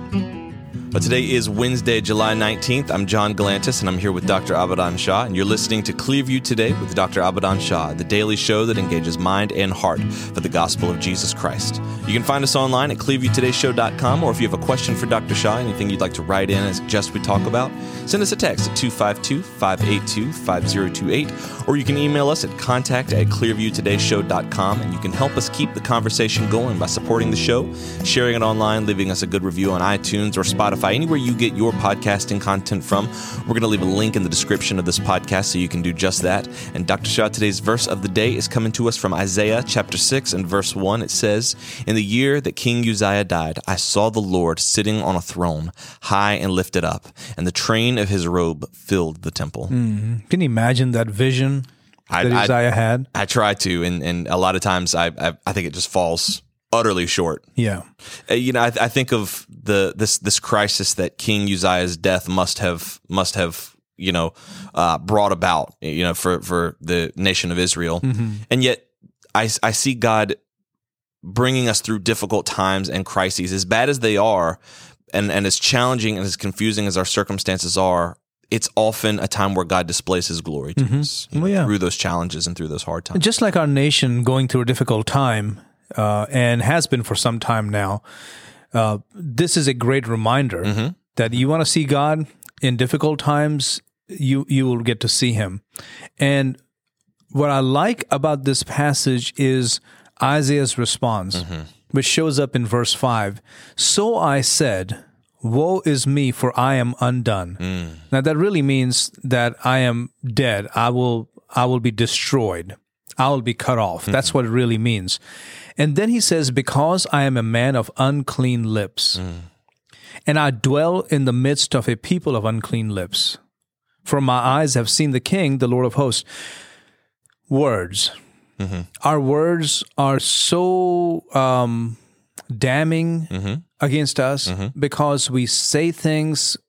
But today is Wednesday, July 19th. I'm John Galantis, and I'm here with Dr. Abadan Shah, and you're listening to Clearview Today with Dr. Abadan Shah, the daily show that engages mind and heart for the gospel of Jesus Christ. You can find us online at clearviewtodayshow.com, or if you have a question for Dr. Shah, anything you'd like to write in and suggest we talk about, send us a text at 252-582-5028, or you can email us at contact@clearviewtodayshow.com, and you can help us keep the conversation going by supporting the show, sharing it online, leaving us a good review on iTunes or Spotify, anywhere you get your podcasting content from. We're going to leave a link in the description of this podcast so you can do just that. And Dr. Shah, today's verse of the day is coming to us from Isaiah chapter 6 and verse 1. It says, "In the year that King Uzziah died, I saw the Lord sitting on a throne, high and lifted up, and the train of his robe filled the temple." Can you imagine that vision that Uzziah had? I try to, and a lot of times I think it just falls utterly short. Yeah. I think of this crisis that King Uzziah's death must have brought about, for the nation of Israel. Mm-hmm. And yet I see God bringing us through difficult times and crises, as bad as they are, and as challenging and as confusing as our circumstances are. It's often a time where God displays His glory to us through those challenges and through those hard times. Just like our nation going through a difficult time, and has been for some time now, this is a great reminder that you want to see God in difficult times, you will get to see Him. And what I like about this passage is Isaiah's response, which shows up in verse 5. "So I said, woe is me, for I am undone." Now that really means that I am dead. I will be destroyed. I will be cut off. That's what it really means. And then he says, "Because I am a man of unclean lips, and I dwell in the midst of a people of unclean lips. For my eyes have seen the King, the Lord of hosts." Words. Our words are so damning against us because we say things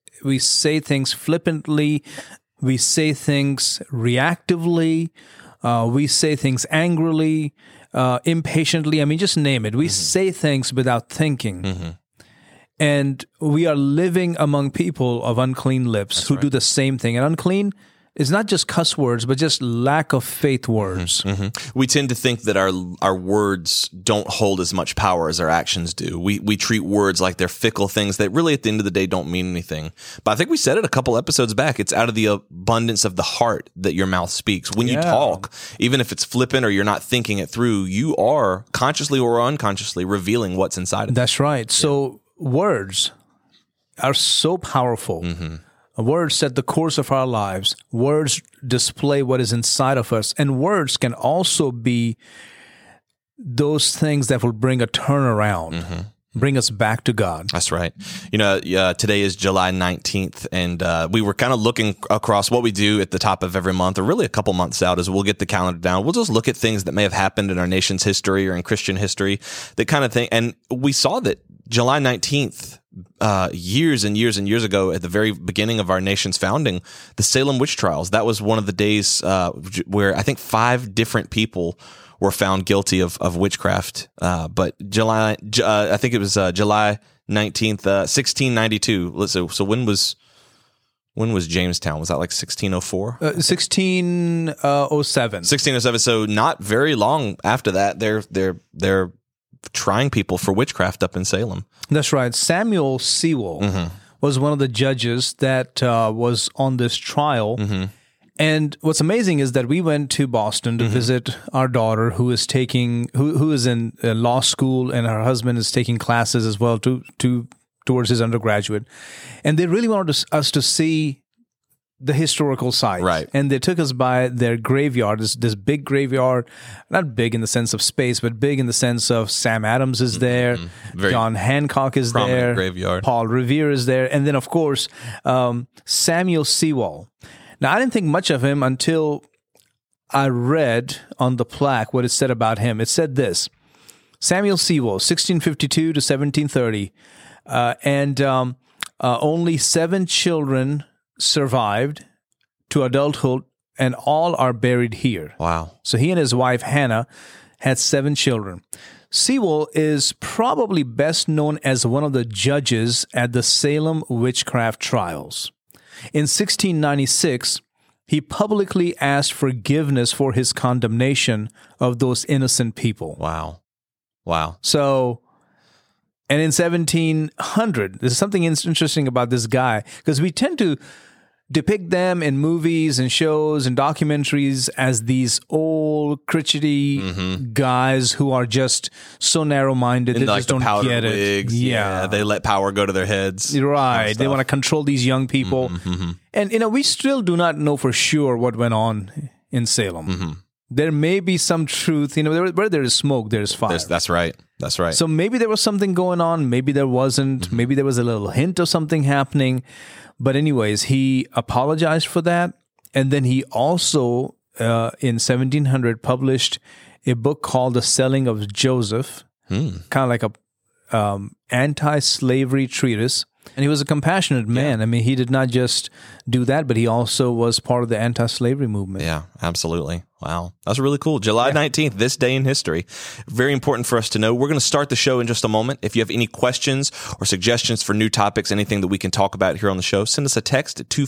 flippantly, we say things reactively, we say things angrily, impatiently. I mean, just name it. We say things without thinking. And we are living among people of unclean lips who do the same thing. And unclean is not just cuss words, but just lack of faith words. We tend to think that our words don't hold as much power as our actions do. We treat words like they're fickle things that really at the end of the day don't mean anything. But I think we said it a couple episodes back. It's out of the abundance of the heart that your mouth speaks. When you talk, even if it's flippant or you're not thinking it through, you are consciously or unconsciously revealing what's inside of you. That's right. So words are so powerful. Words set the course of our lives. Words display what is inside of us. And words can also be those things that will bring a turnaround, bring us back to God. That's right. Today is July 19th, and we were kind of looking across what we do at the top of every month, or really a couple months out, as we'll get the calendar down. We'll just look at things that may have happened in our nation's history or in Christian history, that kind of thing. And we saw that July 19th, years and years and years ago, at the very beginning of our nation's founding, the Salem witch trials, that was one of the days where I think 5 different people were found guilty of witchcraft. But I think it was July 19th, 1692. So when was Jamestown? Was that like 1604? 1607. 1607. So not very long after that, they're trying people for witchcraft up in Salem. That's right. Samuel Sewall was one of the judges that was on this trial. And what's amazing is that we went to Boston to visit our daughter, who is in law school, and her husband is taking classes as well towards his undergraduate. And they really wanted us to see the historical site. Right. And they took us by their graveyard, this big graveyard, not big in the sense of space, but big in the sense of Sam Adams is there, John Hancock is there, graveyard. Paul Revere is there, and then, of course, Samuel Sewall. Now, I didn't think much of him until I read on the plaque what it said about him. It said this: Samuel Sewall, 1652 to 1730, and only 7 children survived to adulthood, and all are buried here. Wow. So he and his wife, Hannah, had 7 children. Sewell is probably best known as one of the judges at the Salem witchcraft trials. In 1696, he publicly asked forgiveness for his condemnation of those innocent people. Wow. So, and in 1700, there's something interesting about this guy, because we tend to depict them in movies and shows and documentaries as these old, crotchety guys who are just so narrow-minded And they like just the don't powdered get it. wigs. Yeah. They let power go to their heads. Right. They want to control these young people. And, we still do not know for sure what went on in Salem. There may be some truth. Where there is smoke, there is fire. That's right. So maybe there was something going on. Maybe there wasn't. Maybe there was a little hint of something happening. But anyways, he apologized for that. And then he also, in 1700, published a book called The Selling of Joseph, kind of like a anti-slavery treatise. And he was a compassionate man. I mean, he did not just do that, but he also was part of the anti-slavery movement. Yeah, absolutely. Wow. That's really cool. July 19th, this day in history. Very important for us to know. We're going to start the show in just a moment. If you have any questions or suggestions for new topics, anything that we can talk about here on the show, send us a text at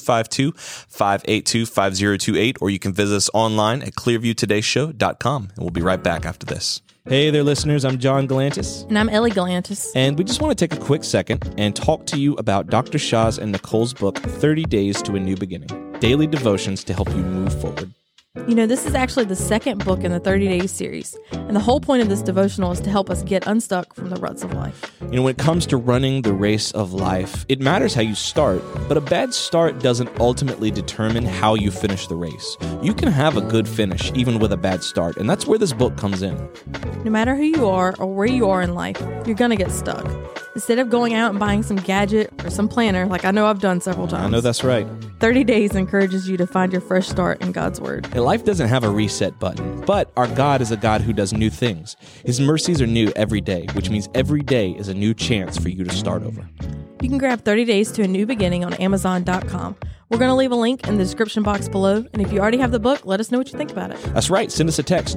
252-582-5028, or you can visit us online at clearviewtodayshow.com. And we'll be right back after this. Hey there, listeners. I'm John Galantis. And I'm Ellie Galantis. And we just want to take a quick second and talk to you about Dr. Shah's and Nicole's book, 30 Days to a New Beginning, daily devotions to help you move forward. This is actually the second book in the 30 Days series. And the whole point of this devotional is to help us get unstuck from the ruts of life. When it comes to running the race of life, it matters how you start, but a bad start doesn't ultimately determine how you finish the race. You can have a good finish even with a bad start, and that's where this book comes in. No matter who you are or where you are in life, you're going to get stuck. Instead of going out and buying some gadget or some planner, like I know I've done several times. I know that's right. 30 Days encourages you to find your fresh start in God's Word. And life doesn't have a reset button, but our God is a God who does new things. His mercies are new every day, which means every day is a new chance for you to start over. You can grab 30 Days to a New Beginning on Amazon.com. We're going to leave a link in the description box below, and if you already have the book, let us know what you think about it. That's right. Send us a text,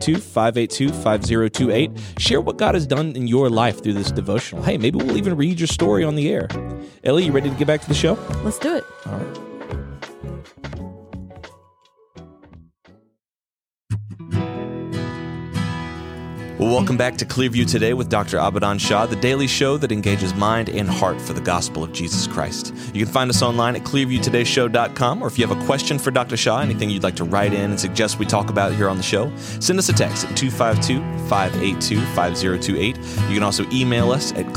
252-582-5028. Share what God has done in your life through this devotional. Hey, maybe we'll even read your story on the air. Ellie, you ready to get back to the show? Let's do it. All right. Well, welcome back to Clearview Today with Dr. Abadan Shah, the daily show that engages mind and heart for the gospel of Jesus Christ. You can find us online at clearviewtodayshow.com, or if you have a question for Dr. Shah, anything you'd like to write in and suggest we talk about here on the show, send us a text at 252-582-5028. You can also email us at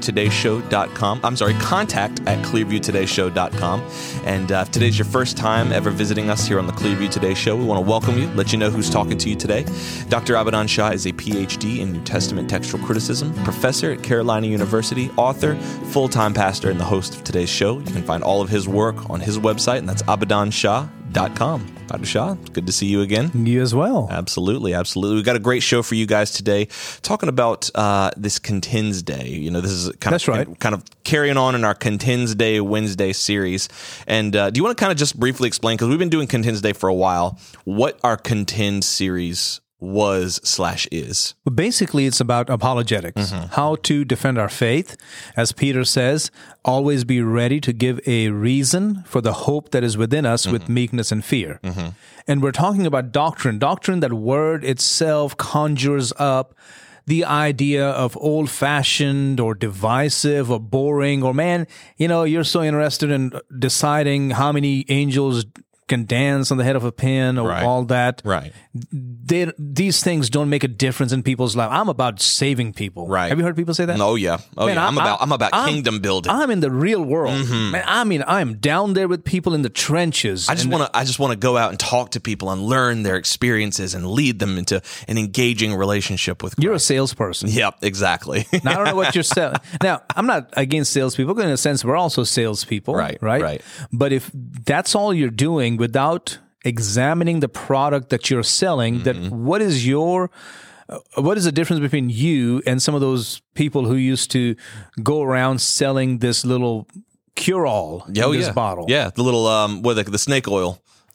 contact at clearviewtodayshow.com. And if today's your first time ever visiting us here on the Clearview Today Show, we want to welcome you, let you know who's talking to you today. Dr. Abadan Shah is a PhD in New Testament textual criticism, professor at Carolina University, author, full-time pastor, and the host of today's show. You can find all of his work on his website, and that's abadanshah.com. Dr. Shah, it's good to see you again. You as well. Absolutely. We've got a great show for you guys today, talking about this Contends Day. This is kind of carrying on in our Contends Day Wednesday series. And do you want to kind of just briefly explain, because we've been doing Contends Day for a while, what our Contend series was/is? Well, basically, it's about apologetics, how to defend our faith. As Peter says, always be ready to give a reason for the hope that is within us with meekness and fear. And we're talking about doctrine. Doctrine, that word itself conjures up the idea of old-fashioned or divisive or boring, or man, you're so interested in deciding how many angels can dance on the head of a pin or all that. Right. These things don't make a difference in people's life. I'm about saving people. Right. Have you heard people say that? Oh yeah. Man, I'm about kingdom building. I'm in the real world. Man, I'm down there with people in the trenches. I just want to go out and talk to people and learn their experiences and lead them into an engaging relationship with Christ. You're a salesperson. Yep, exactly. Now, I don't know what you're selling. Now, I'm not against salespeople. In a sense, we're also salespeople. Right. But if that's all you're doing without examining the product that you're selling, that what is the difference between you and some of those people who used to go around selling this little cure-all in this bottle? Yeah, the little the snake oil.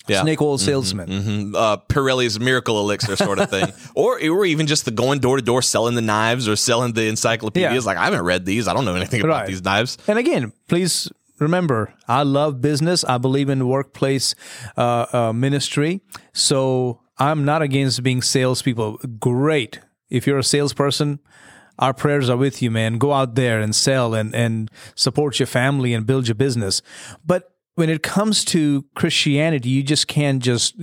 Yeah. snake oil salesman. Pirelli's miracle elixir sort of thing, or even just the going door to door selling the knives or selling the encyclopedias. Yeah. Like, I haven't read these. I don't know anything about Right. these knives. And again, please remember, I love business. I believe in workplace ministry. So I'm not against being salespeople. Great. If you're a salesperson, our prayers are with you, man. Go out there and sell and support your family and build your business. But when it comes to Christianity, you just can't just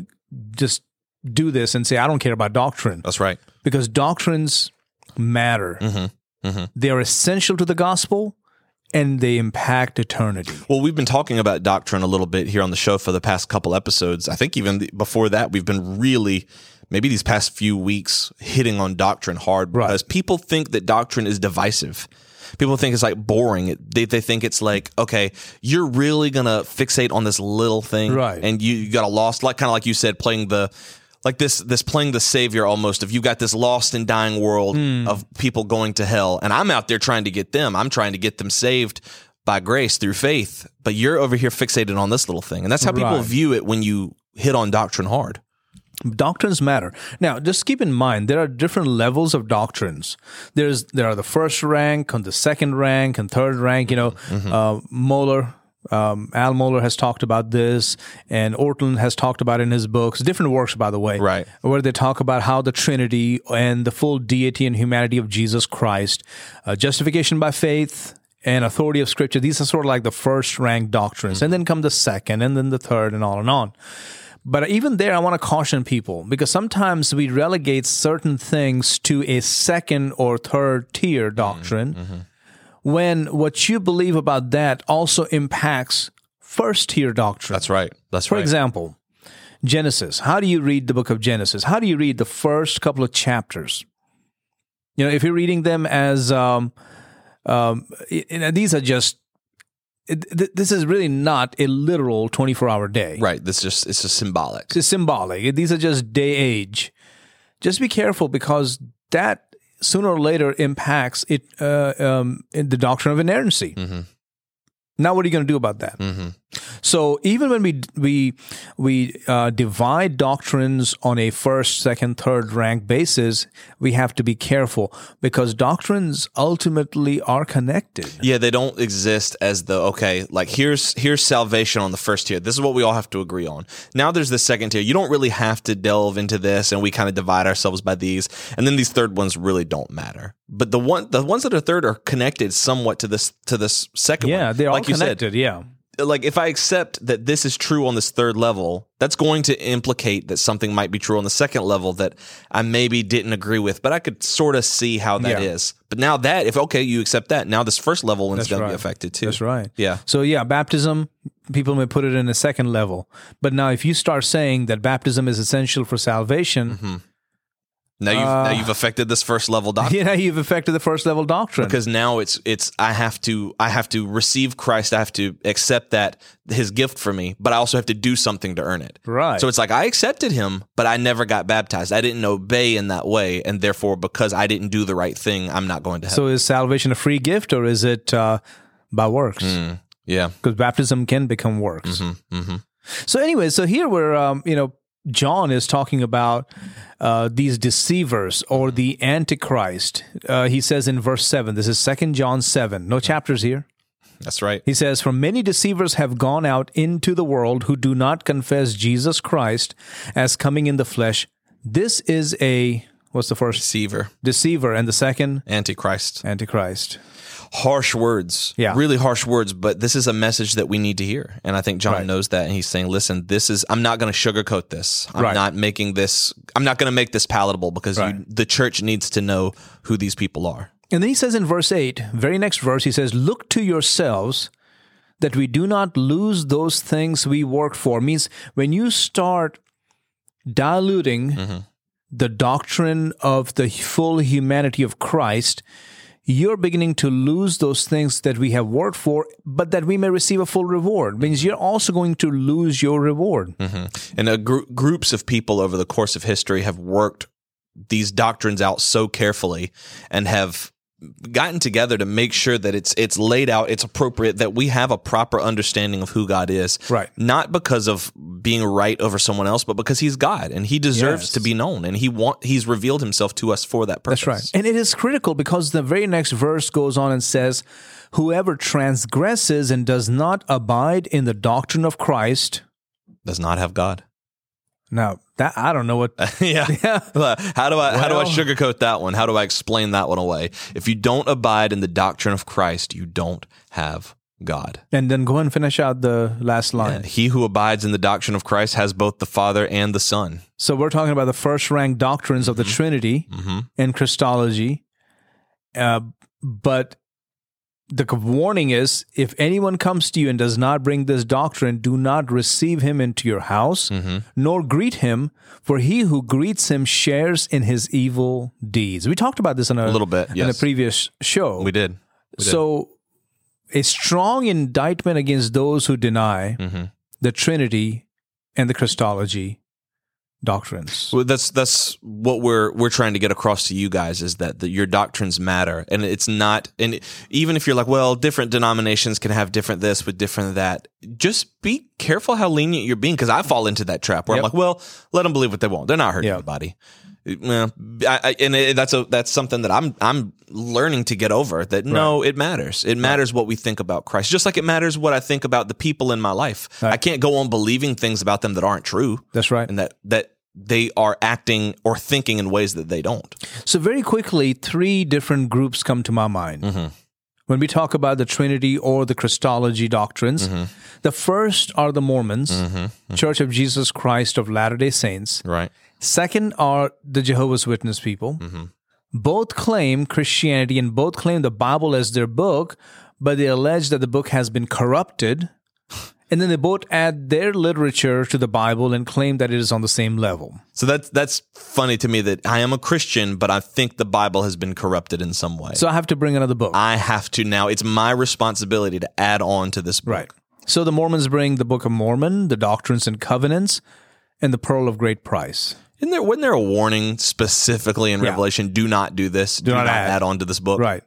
do this and say, I don't care about doctrine. That's right. Because doctrines matter. They are essential to the gospel, and they impact eternity. Well, we've been talking about doctrine a little bit here on the show for the past couple episodes. I think even before that, we've been really, maybe these past few weeks, hitting on doctrine hard because people think that doctrine is divisive. People think it's like boring. They think it's like, okay, you're really going to fixate on this little thing. Right. And you got a lost, like kind of like you said, playing the savior almost. If you've got this lost and dying world of people going to hell, and I'm out there trying to get them, I'm trying to get them saved by grace through faith, but you're over here fixated on this little thing. And that's how people Right. view it when you hit on doctrine hard. Doctrines matter. Now, just keep in mind, there are different levels of doctrines. There are the first rank, and the second rank, and third rank. Moeller, Al Mohler has talked about this, and Ortlund has talked about it in his books, different works, by the way, Right. where they talk about how the Trinity and the full deity and humanity of Jesus Christ, justification by faith, and authority of Scripture. These are sort of like the first rank doctrines, and then come the second, and then the third, and on and on. But even there, I want to caution people, because sometimes we relegate certain things to a second or third tier doctrine, when what you believe about that also impacts first tier doctrine. That's right. That's For right. example, Genesis. How do you read the book of Genesis? How do you read the first couple of chapters? If you're reading them as, these are just, this is really not a literal 24-hour day. Right. It's just symbolic. It's symbolic. These are just day age. Just be careful, because that sooner or later impacts it, in the doctrine of inerrancy. Now, what are you going to do about that? So even when we divide doctrines on a first, second, third rank basis, we have to be careful, because doctrines ultimately are connected. Yeah, they don't exist as here's salvation on the first tier. This is what we all have to agree on. Now there's the second tier. You don't really have to delve into this, and we kind of divide ourselves by these. And then these third ones really don't matter. But the ones that are third are connected somewhat to this second one. Yeah, they're all like you said. connected. Yeah. Like, if I accept that this is true on this third level, that's going to implicate that something might be true on the second level that I maybe didn't agree with, but I could sort of see how that is. But now that, if you accept that, now this first level one's going to be affected too. That's right. Yeah. So baptism, people may put it in a second level. But now if you start saying that baptism is essential for salvation, Now you've affected this first level doctrine. you've affected the first level doctrine. Because now it's I have to receive Christ. I have to accept that his gift for me, but I also have to do something to earn it. Right. So it's like, I accepted him, but I never got baptized. I didn't obey in that way, and therefore, because I didn't do the right thing, I'm not going to heaven. So is salvation a free gift, or is it by works? Yeah. Because baptism can become works. So anyway, here we're John is talking about these deceivers, or the Antichrist. He says in verse 7, this is 2 John 7, no chapters here. That's right. He says, "For many deceivers have gone out into the world who do not confess Jesus Christ as coming in the flesh." This is what's the first? Deceiver. Deceiver. And the second? Antichrist. Antichrist. Harsh words. Yeah. Really harsh words, but this is a message that we need to hear. And I think John knows that, and he's saying, listen, I'm not going to sugarcoat this. I'm not going to make this palatable, because the church needs to know who these people are. And then he says in verse 8, very next verse, he says, "Look to yourselves that we do not lose those things we worked for." Means when you start diluting the doctrine of the full humanity of Christ, you're beginning to lose those things that we have worked for, but that we may receive a full reward. Means you're also going to lose your reward. And groups of people over the course of history have worked these doctrines out so carefully, and have gotten together to make sure that it's laid out, it's appropriate, that we have a proper understanding of who God is. Right. Not because of being right over someone else, but because he's God and he deserves Yes. to be known, and he's revealed himself to us for that purpose. That's right. And it is critical because the very next verse goes on and says, whoever transgresses and does not abide in the doctrine of Christ. Does not have God. Now, that I don't know what. Yeah. How do I sugarcoat that one? How do I explain that one away? If you don't abide in the doctrine of Christ, you don't have God. And then go and finish out the last line. He who abides in the doctrine of Christ has both the Father and the Son. So we're talking about the first-rank doctrines of the Trinity and Christology. But the warning is, if anyone comes to you and does not bring this doctrine, do not receive him into your house, nor greet him, for he who greets him shares in his evil deeds. We talked about this in a little bit, in a yes. previous show. We did. So a strong indictment against those who deny the Trinity and the Christology doctrines. Well, that's what we're trying to get across to you guys, is that your doctrines matter, and it's not. And even if you're like, well, different denominations can have different this with different that, just be careful how lenient you're being, because I fall into that trap where I'm like, well, let them believe what they want. They're not hurting anybody. Well, that's something that I'm learning to get over. That no, it matters. It matters what we think about Christ, just like it matters what I think about the people in my life. Right. I can't go on believing things about them that aren't true. That's right. And that they are acting or thinking in ways that they don't. So very quickly, 3 different groups come to my mind. When we talk about the Trinity or the Christology doctrines, the first are the Mormons, Church of Jesus Christ of Latter-day Saints. Right. Second are the Jehovah's Witness people. Both claim Christianity and both claim the Bible as their book, but they allege that the book has been corrupted. And then they both add their literature to the Bible and claim that it is on the same level. So that's funny to me, that I am a Christian, but I think the Bible has been corrupted in some way. So I have to bring another book. I have to now. It's my responsibility to add on to this book. Right. So the Mormons bring the Book of Mormon, the Doctrines and Covenants, and the Pearl of Great Price. Wasn't there a warning specifically in Revelation? Do not do this. Do not add on to this book. Right.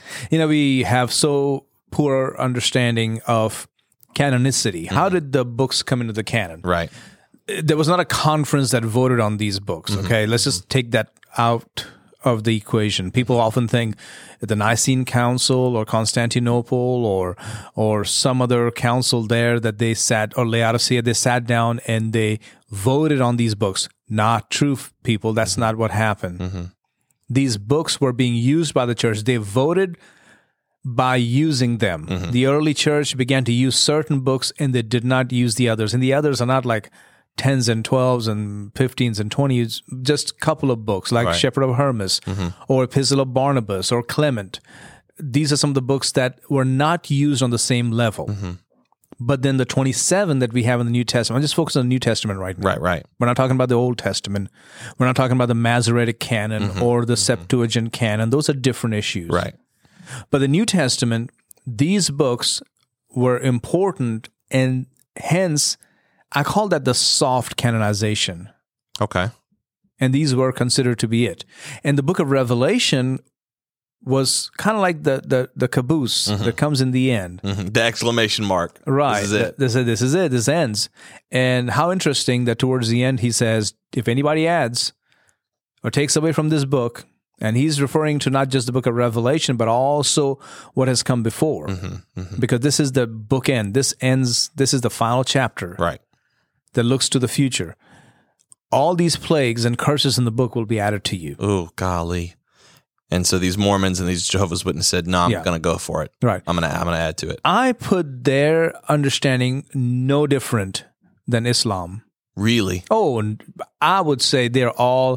We have so poor understanding of canonicity. How did the books come into the canon? Right. There was not a conference that voted on these books. Okay, let's just take that out of the equation. People often think the Nicene Council or Constantinople or some other council there that they sat, or Laodicea, they sat down and they voted on these books. Not true, people. That's not what happened. These books were being used by the church. They voted by using them. The early church began to use certain books and they did not use the others. And the others are not like 10s and 12s and 15s and 20s, just a couple of books like Shepherd of Hermas or Epistle of Barnabas or Clement. These are some of the books that were not used on the same level. But then the 27 that we have in the New Testament, I'm just focused on the New Testament right now. Right. We're not talking about the Old Testament. We're not talking about the Masoretic canon or the Septuagint canon. Those are different issues. Right. But the New Testament, these books were important, and hence I call that the soft canonization. Okay. And these were considered to be it. And the book of Revelation was kind of like the caboose that comes in the end. The exclamation mark. Right. This is it. This is it. This ends. And how interesting that towards the end he says, if anybody adds or takes away from this book, and he's referring to not just the book of Revelation, but also what has come before. Because this is the bookend. This is the final chapter. Right. That looks to the future. All these plagues and curses in the book will be added to you. Oh, golly. And so these Mormons and these Jehovah's Witnesses said, no, I'm going to go for it. Right. I'm going to add to it. I put their understanding no different than Islam. Really? Oh, and I would say they're all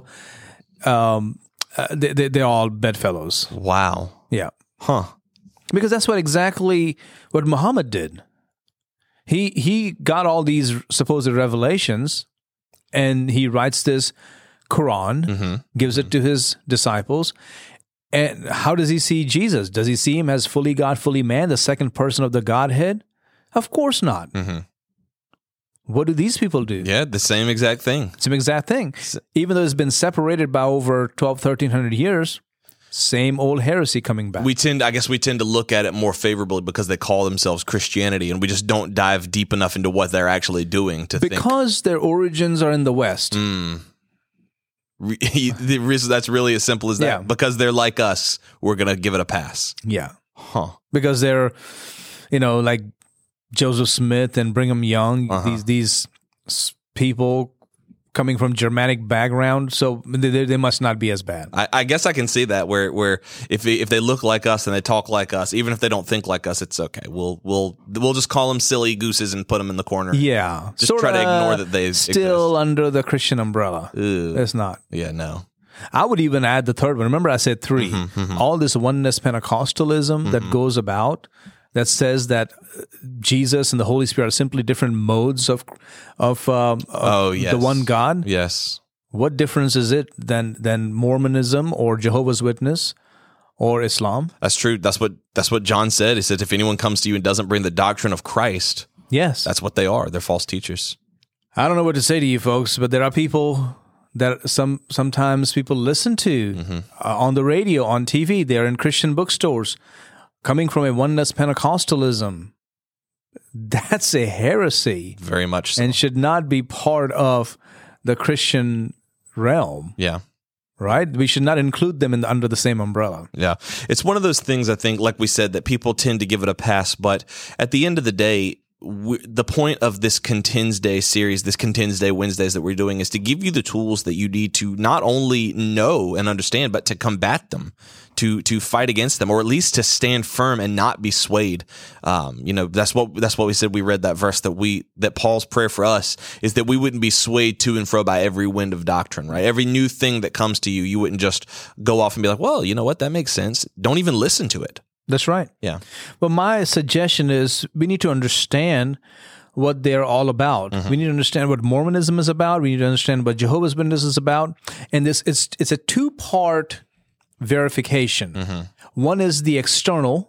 they're all bedfellows. Wow. Yeah. Huh. Because that's exactly what Muhammad did. He got all these supposed revelations, and he writes this Quran, gives it to his disciples. And how does he see Jesus? Does he see him as fully God, fully man, the second person of the Godhead? Of course not. What do these people do? Yeah, the same exact thing. Same exact thing. Even though it's been separated by over 1,200, 1,300 years, Same old heresy coming back. I guess we tend to look at it more favorably because they call themselves Christianity, and we just don't dive deep enough into what they're actually doing to think. Because their origins are in the West. The reason that's really as simple as that. Yeah. Because they're like us, we're going to give it a pass. Yeah. Huh. Because they're, like Joseph Smith and Brigham Young, these people coming from Germanic background, so they must not be as bad. I guess I can see that where if they look like us and they talk like us, even if they don't think like us, it's okay. We'll just call them silly gooses and put them in the corner. Yeah, just try to ignore that they still exist. Under the Christian umbrella. Ugh. It's not. Yeah, no. I would even add the third one. Remember, I said 3. All this oneness Pentecostalism that goes about that says that Jesus and the Holy Spirit are simply different modes of yes. the one God. Yes. What difference is it than Mormonism or Jehovah's Witness or Islam? That's true. That's what John said. He said, if anyone comes to you and doesn't bring the doctrine of Christ, Yes. that's what they are. They're false teachers. I don't know what to say to you folks, but there are people that sometimes people listen to on the radio, on TV. They're in Christian bookstores coming from a oneness Pentecostalism. That's a heresy. Very much so. And should not be part of the Christian realm. Yeah. Right? We should not include them under the same umbrella. Yeah. It's one of those things, I think, like we said, that people tend to give it a pass. But at the end of the day, the point of this Contends Day series, this Contends Day Wednesdays that we're doing, is to give you the tools that you need to not only know and understand, but to combat them, to fight against them, or at least to stand firm and not be swayed. That's what we said. We read that verse that Paul's prayer for us is that we wouldn't be swayed to and fro by every wind of doctrine, right? Every new thing that comes to you, you wouldn't just go off and be like, well, you know what? That makes sense. Don't even listen to it. That's right. Yeah. But my suggestion is we need to understand what they're all about. We need to understand what Mormonism is about. We need to understand what Jehovah's Witnesses is about. And it's a 2-part verification. One is the external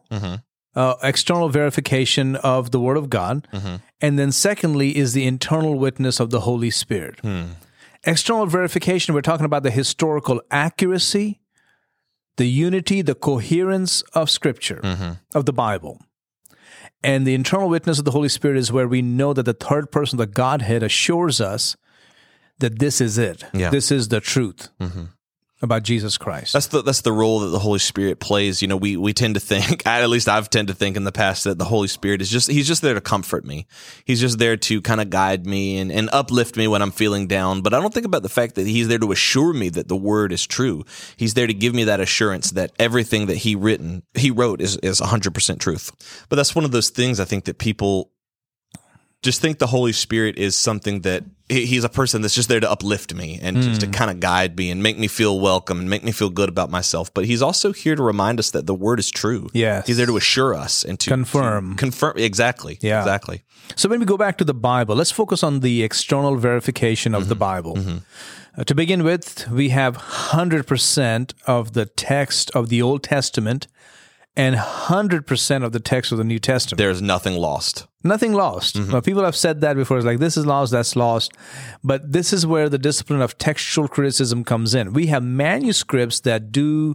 verification of the Word of God. And then secondly is the internal witness of the Holy Spirit. External verification, we're talking about the historical accuracy, the unity, the coherence of Scripture, of the Bible. And the internal witness of the Holy Spirit is where we know that the third person of the Godhead assures us that this is it. Yeah. This is the truth about Jesus Christ. That's the role that the Holy Spirit plays. We tend to think, at least I've tend to think in the past, that the Holy Spirit he's just there to comfort me. He's just there to kind of guide me and uplift me when I'm feeling down. But I don't think about the fact that he's there to assure me that the word is true. He's there to give me that assurance that everything that he wrote is 100% truth. But that's one of those things I think that people just think the Holy Spirit is something that he's a person that's just there to uplift me and just to kind of guide me and make me feel welcome and make me feel good about myself. But he's also here to remind us that the word is true. Yes. He's there to assure us and to confirm. Exactly. Yeah. Exactly. So when we go back to the Bible, let's focus on the external verification of the Bible. To begin with, we have 100% of the text of the Old Testament and 100% of the text of the New Testament. There's nothing lost. Nothing lost. Now, people have said that before. It's like, this is lost, that's lost. But this is where the discipline of textual criticism comes in. We have manuscripts that do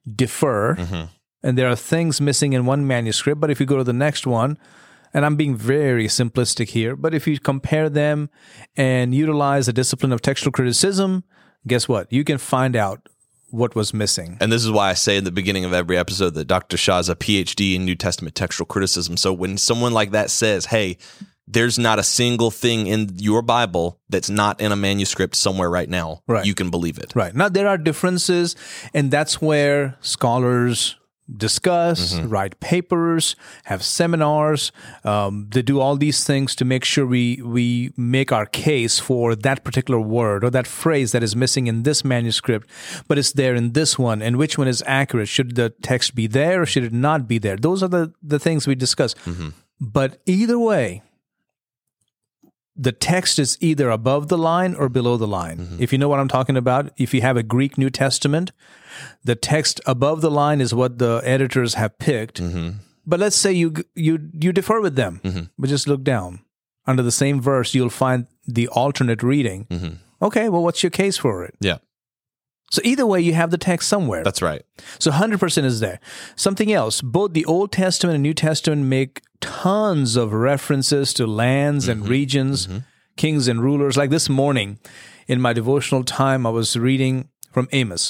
differ, and there are things missing in one manuscript. But if you go to the next one, and I'm being very simplistic here, but if you compare them and utilize the discipline of textual criticism, guess what? You can find out what was missing. And this is why I say in the beginning of every episode that Dr. Shah is a PhD in New Testament textual criticism. So when someone like that says, hey, there's not a single thing in your Bible that's not in a manuscript somewhere right now, you can believe it. Right. Now, there are differences, and that's where scholars discuss, write papers, have seminars. They do all these things to make sure we make our case for that particular word or that phrase that is missing in this manuscript, but it's there in this one. And which one is accurate? Should the text be there or should it not be there? Those are the things we discuss. But either way, the text is either above the line or below the line. If you know what I'm talking about, if you have a Greek New Testament, the text above the line is what the editors have picked. But let's say you differ with them, but just look down. Under the same verse, you'll find the alternate reading. Okay, well, what's your case for it? Yeah. So either way, you have the text somewhere. That's right. So 100% is there. Something else, both the Old Testament and New Testament make tons of references to lands and regions, kings and rulers. Like this morning in my devotional time, I was reading from Amos.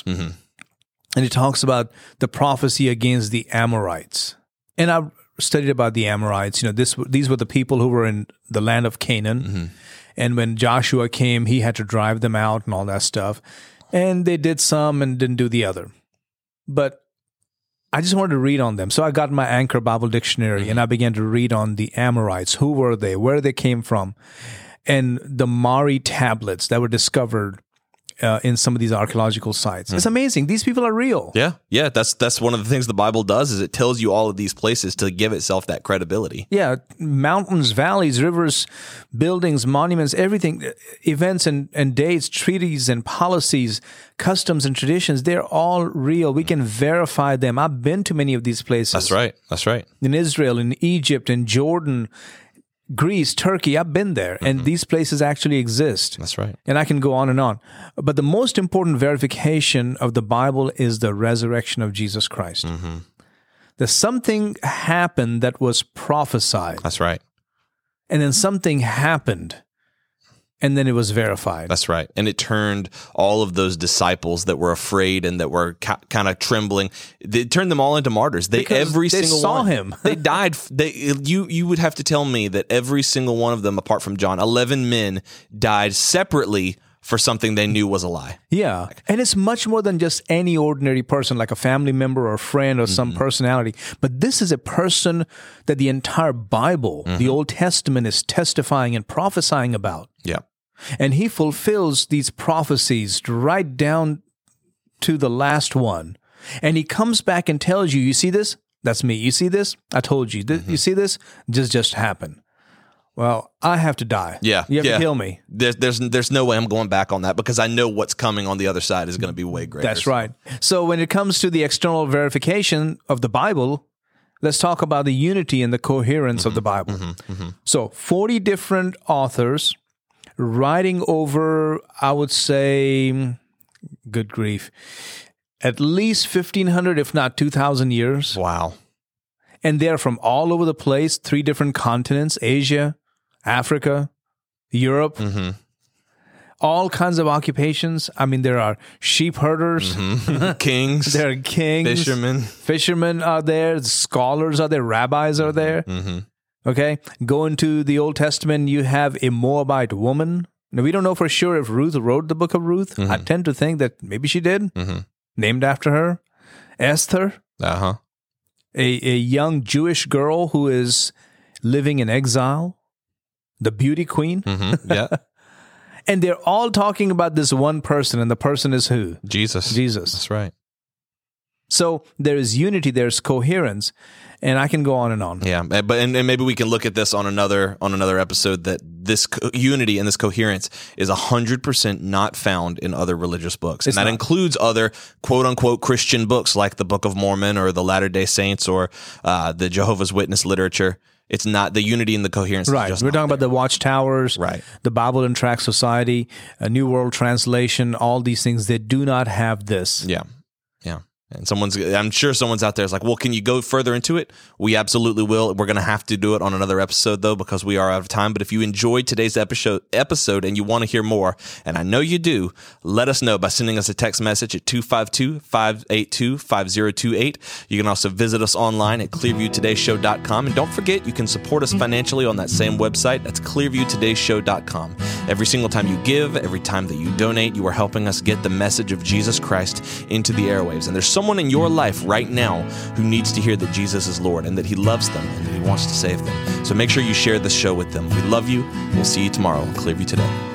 And it talks about the prophecy against the Amorites. And I studied about the Amorites. These were the people who were in the land of Canaan. And when Joshua came, he had to drive them out and all that stuff. And they did some and didn't do the other. But I just wanted to read on them. So I got my Anchor Bible Dictionary and I began to read on the Amorites. Who were they? Where they came from? And the Mari tablets that were discovered in some of these archaeological sites. It's amazing. These people are real. Yeah. That's one of the things the Bible does is it tells you all of these places to give itself that credibility. Yeah, mountains, valleys, rivers, buildings, monuments, everything, events and dates, treaties and policies, customs and traditions, they're all real. We can verify them. I've been to many of these places. That's right. In Israel, in Egypt, in Jordan, Greece, Turkey, I've been there, and these places actually exist. That's right. And I can go on and on. But the most important verification of the Bible is the resurrection of Jesus Christ. There's something happened that was prophesied. That's right. And then something happened, and then it was verified. That's right. And it turned all of those disciples that were afraid and that were kind of trembling, it turned them all into martyrs. They saw him. They died. You would have to tell me that every single one of them, apart from John, 11 men died separately for something they knew was a lie. Yeah. And it's much more than just any ordinary person, like a family member or a friend or some personality. But this is a person that the entire Bible, the Old Testament, is testifying and prophesying about. Yeah. And he fulfills these prophecies right down to the last one. And he comes back and tells you, you see this? That's me. You see this? I told you. You see this? Just happened. Well, I have to die. Yeah. You have to kill me. There's no way I'm going back on that because I know what's coming on the other side is going to be way greater. That's right. So when it comes to the external verification of the Bible, let's talk about the unity and the coherence of the Bible. So 40 different authors writing over, I would say, good grief, at least 1,500, if not 2,000 years. Wow. And they're from all over the place, 3 different continents, Asia, Africa, Europe, all kinds of occupations. I mean, there are sheep herders, kings, there are kings, fishermen are there, scholars are there, rabbis are there. Okay, go into the Old Testament, you have a Moabite woman. Now, we don't know for sure if Ruth wrote the book of Ruth. I tend to think that maybe she did, named after her. Esther, a young Jewish girl who is living in exile. The beauty queen. Yeah. And they're all talking about this one person, and the person is who? Jesus. That's right. So there is unity, there's coherence, and I can go on and on. Yeah, but and maybe we can look at this on another episode that this unity and this coherence is 100% not found in other religious books. And that includes other quote-unquote Christian books like the Book of Mormon or the Latter-day Saints or the Jehovah's Witness literature. It's not the unity and the coherence. Right. We're talking about the Watchtowers, right? The Bible and Tract Society, a New World Translation, all these things, they do not have this. Yeah. And I'm sure someone's out there is like, well, can you go further into it? We absolutely will. We're going to have to do it on another episode, though, because we are out of time. But if you enjoyed today's episode and you want to hear more, and I know you do, let us know by sending us a text message at 252-582-5028. You can also visit us online at clearviewtodayshow.com. And don't forget, you can support us financially on that same website. That's clearviewtodayshow.com. Every single time you give, every time that you donate, you are helping us get the message of Jesus Christ into the airwaves. And there's someone in your life right now who needs to hear that Jesus is Lord and that he loves them and that he wants to save them. So make sure you share this show with them. We love you. We'll see you tomorrow on Clearview Today.